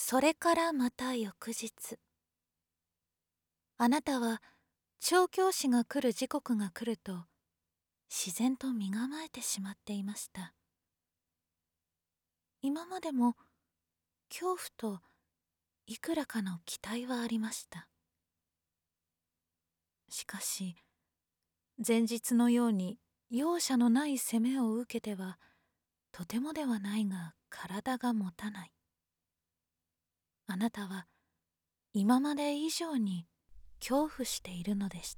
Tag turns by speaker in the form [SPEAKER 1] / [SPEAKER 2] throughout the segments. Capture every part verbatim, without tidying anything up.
[SPEAKER 1] それからまた翌日、あなたは調教師が来る時刻が来ると自然と身構えてしまっていました。今までも恐怖といくらかの期待はありました。しかし前日のように容赦のない攻めを受けてはとてもではないが体が持たない。あなたは今まで以上に恐怖しているのでした。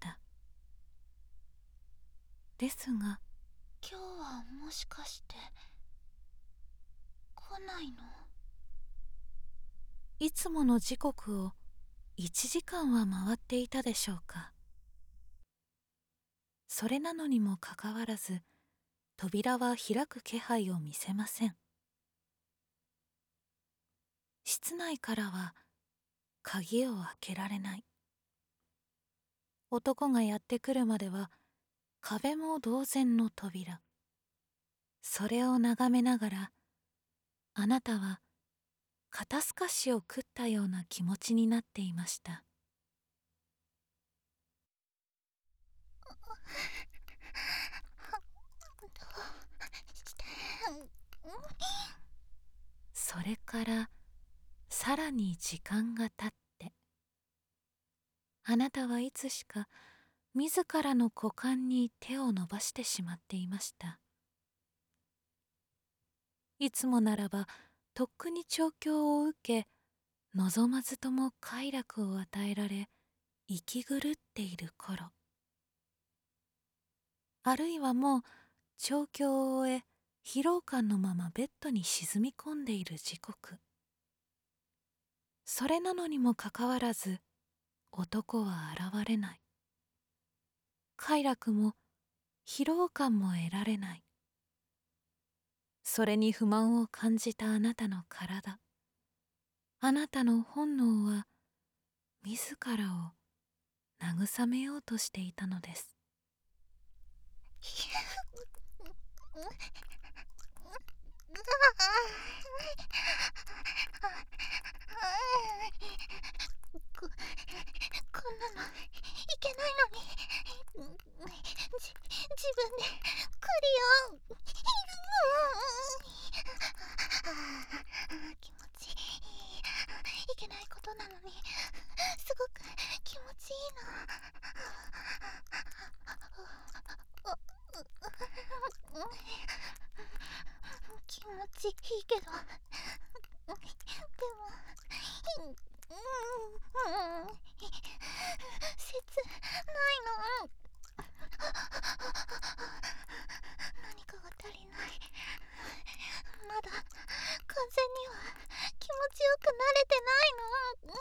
[SPEAKER 1] ですが、
[SPEAKER 2] 今日はもしかして来ないの？
[SPEAKER 1] いつもの時刻をいちじかんは回っていたでしょうか。それなのにもかかわらず、扉は開く気配を見せません。室内からは鍵を開けられない。男がやってくるまでは壁も同然の扉。それを眺めながら、あなたは肩透かしを食ったような気持ちになっていました。それからさらに時間が経って、あなたはいつしか自らの股間に手を伸ばしてしまっていました。いつもならばとっくに調教を受け、望まずとも快楽を与えられ生き狂っている頃、あるいはもう調教を終え疲労感のままベッドに沈み込んでいる時刻、それなのにもかかわらず男は現れない。快楽も疲労感も得られない。それに不満を感じたあなたの体、あなたの本能は自らを慰めようとしていたのです。
[SPEAKER 2] こ、こんなのいけないのに。じ、自分でクリオン。気持ちいい。いけないことなのにすごく気持ちいいの。気持ちいいけど、でも、うん、切ないの。何かが足りない。まだ完全には気持ちよくなれてないの。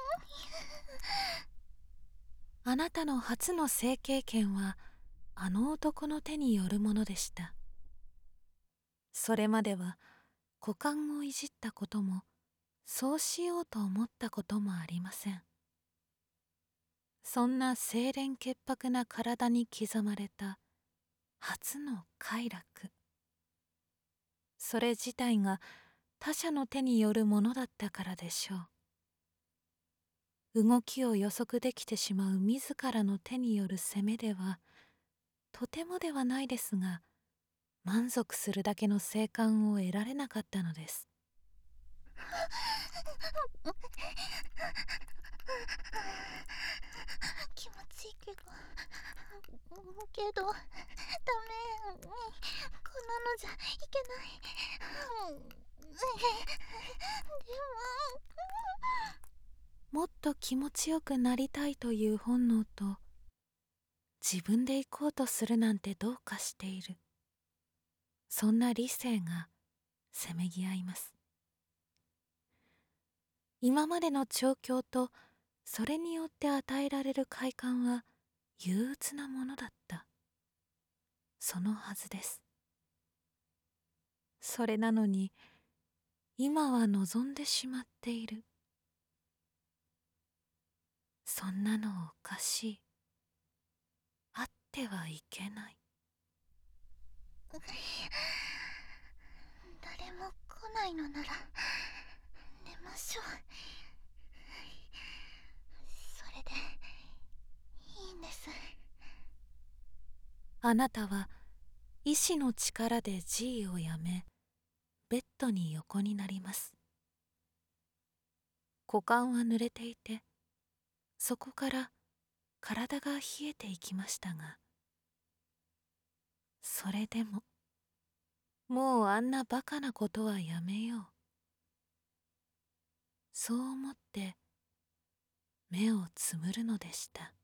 [SPEAKER 1] あなたの初の性経験はあの男の手によるものでした。それまでは股間をいじったこともそうしようと思ったこともありません。そんな清廉潔白な体に刻まれた初の快楽、それ自体が他者の手によるものだったからでしょう。動きを予測できてしまう自らの手による攻めではとてもではないですが、満足するだけの生感を得られなかったのです。
[SPEAKER 2] 気持ちいいけど、けどダメ。こんなのじゃいけない。で
[SPEAKER 1] もっと気持ちよくなりたいという本能と自分で行こうとするなんてどうかしている、そんな理性がせめぎ合います。今までの調教とそれによって与えられる快感は憂鬱なものだった。そのはずです。それなのに今は望んでしまっている。そんなのおかしい。あってはいけない。
[SPEAKER 2] 誰も来ないのなら寝ましょう。
[SPEAKER 1] あなたは意志の力で G をやめ、ベッドに横になります。股間は濡れていて、そこから体が冷えていきましたが、それでももうあんなバカなことはやめよう、そう思って目をつむるのでした。